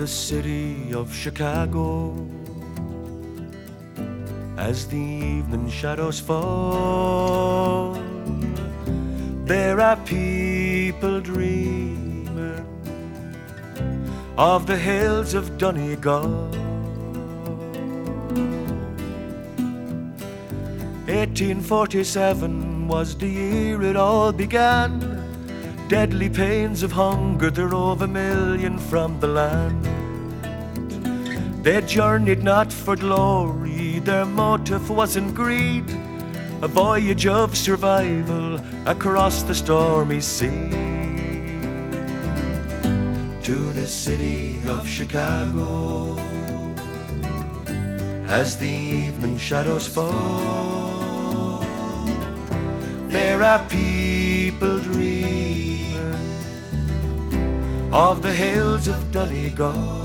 the city of Chicago, as the evening shadows fall, there are people dreaming of the hills of Donegal. 1847 was the year it all began. Deadly pains of hunger drove 1 million from the land. They journeyed not for glory, their motive wasn't greed, a voyage of survival across the stormy sea. To the city of Chicago, as the evening shadows fall, there are people dreaming of the hills of Donegal.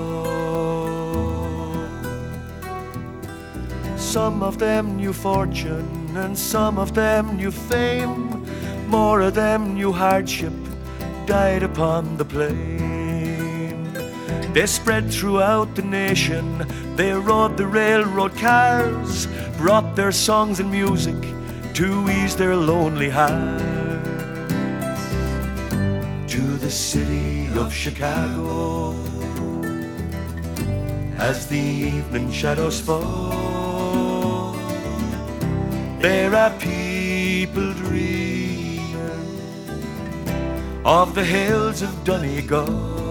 Some of them knew fortune and some of them knew fame. More of them knew hardship, died upon the plain. They spread throughout the nation, they rode the railroad cars, brought their songs and music to ease their lonely hearts. To the city of Chicago, as the evening shadows fall, there are people dreaming of the hills of Donegal.